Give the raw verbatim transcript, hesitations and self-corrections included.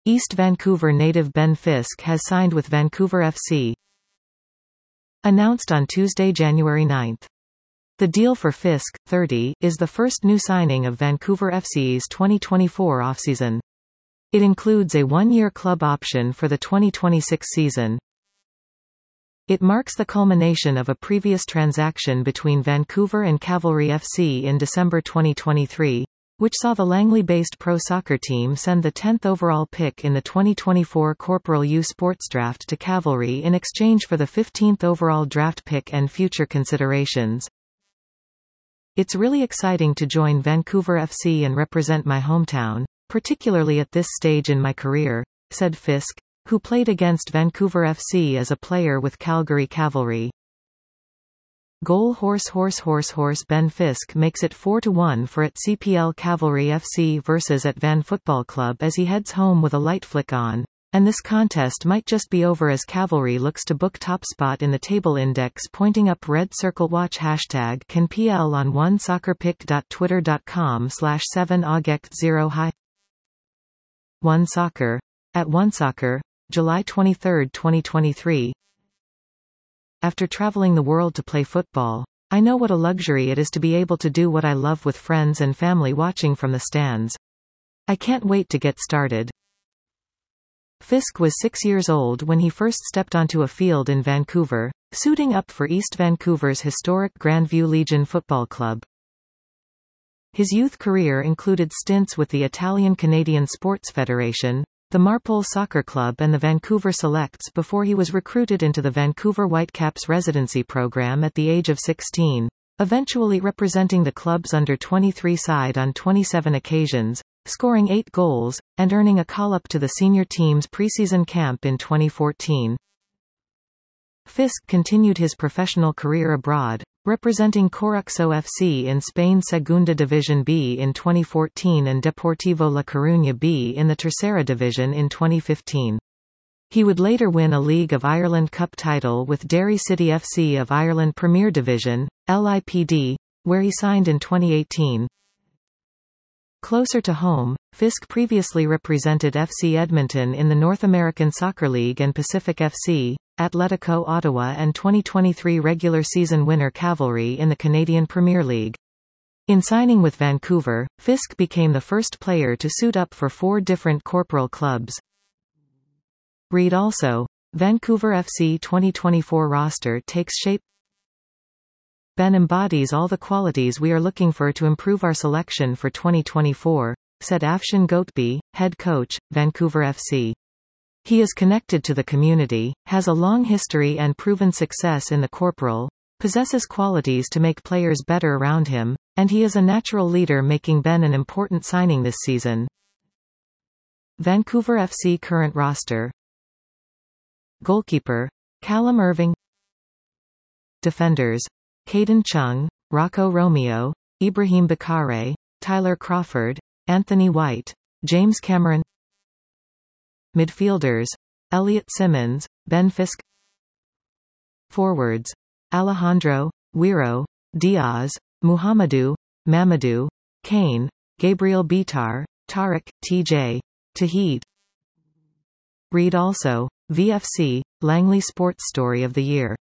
East Vancouver native Ben Fisk has signed with Vancouver F C. Announced on Tuesday, January ninth. The deal for Fisk, thirty, is the first new signing of Vancouver F C's twenty twenty-four offseason. It includes a one-year club option for the twenty twenty-six season. It marks the culmination of a previous transaction between Vancouver and Cavalry F C in December twenty twenty-three, which saw the Langley-based pro soccer team send the tenth overall pick in the twenty twenty-four Corporal U Sports Draft to Cavalry in exchange for the fifteenth overall draft pick and future considerations. "It's really exciting to join Vancouver F C and represent my hometown, particularly at this stage in my career," said Fisk, who played against Vancouver F C as a player with Calgary Cavalry. Goal horse horse horse horse Ben Fisk makes it four to one for at C P L Cavalry F C versus at Van Football Club as he heads home with a light flick on, and this contest might just be over as Cavalry looks to book top spot in the table index, pointing up red circle. Watch hashtag CanPL on one soccer pick dot twitter dot com slash seven august zero hi one soccer at one soccer, July twenty-third twenty twenty-three. After traveling the world to play football, I know what a luxury it is to be able to do what I love with friends and family watching from the stands. I can't wait to get started. Fisk was six years old when he first stepped onto a field in Vancouver, suiting up for East Vancouver's historic Grandview Legion Football Club. His youth career included stints with the Italian-Canadian Sports Federation, the Marpole Soccer Club and the Vancouver Selects before he was recruited into the Vancouver Whitecaps residency program at the age of sixteen, eventually representing the club's under twenty-three side on twenty-seven occasions, scoring eight goals, and earning a call-up to the senior team's preseason camp in twenty fourteen. Fisk continued his professional career abroad, representing Coruxo F C in Spain's Segunda División B in twenty fourteen and Deportivo La Coruña B in the Tercera Division in twenty fifteen. He would later win a League of Ireland Cup title with Derry City F C of Ireland Premier Division, L I P D, where he signed in twenty eighteen. Closer to home, Fisk previously represented F C Edmonton in the North American Soccer League and Pacific F C, Atletico Ottawa and twenty twenty-three regular season winner Cavalry in the Canadian Premier League. In signing with Vancouver, Fisk became the first player to suit up for four different corporal clubs. Read also, Vancouver F C twenty twenty-four roster takes shape. Ben embodies all the qualities we are looking for to improve our selection for twenty twenty-four, said Afshan Goatby, head coach, Vancouver F C. He is connected to the community, has a long history and proven success in the corporal, possesses qualities to make players better around him, and he is a natural leader, making Ben an important signing this season. Vancouver F C current roster. Goalkeeper, Callum Irving. Defenders, Caden Chung, Rocco Romeo, Ibrahim Bakare, Tyler Crawford, Anthony White, James Cameron. Midfielders, Elliot Simmons, Ben Fisk. Forwards, Alejandro, Wiro, Diaz, Muhammadu, Mamadou, Kane, Gabriel Bitar, Tariq, T J, Tahid. Read also, V F C, Langley Sports Story of the Year.